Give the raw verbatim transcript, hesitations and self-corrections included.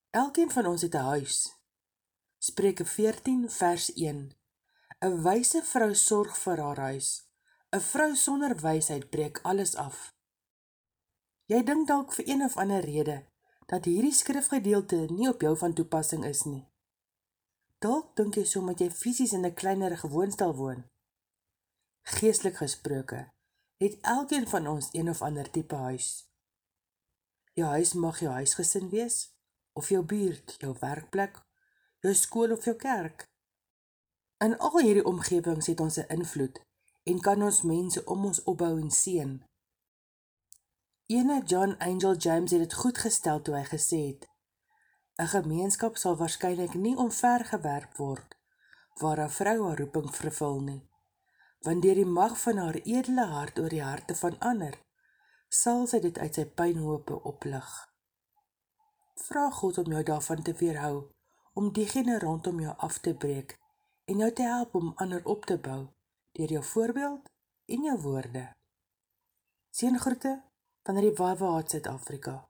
Elkeen van ons het 'n huis. Spreuke veertien vers een. 'n Wyse vrou sorg vir haar huis. 'n Vrou sonder wysheid breek alles af. Jy dink dalk vir een of ander rede dat hierdie skrifgedeelte nie op jou van toepassing is nie. Dalk dink jy so omdat jy fisies in 'n kleinerige woonstel woon. Geestelik gesproke, het elkeen van ons een of ander tipe huis. Jou huis mag jou huisgesin wees, of jou buurt, jou werkplek, jou skool of jou kerk. In al hierdie omgewings het ons 'n invloed en kan ons mense om ons opbou en seën. Ene John Angel James het dit goed gestel toe hy gesê het: 'n gemeenskap sal waarskynlik nie omvergewerp word waar 'n vrou haar roeping vervul nie, want deur die mag van haar edele hart oor die harte van ander, sal sy dit uit sy pynhope oplig. Vra God om jou daarvan te weerhou, om diegene rondom jou af te breek en jou te help om ander op te bou, deur jou voorbeeld en jou woorde. Seëngroete van die Wawa Suid-Afrika.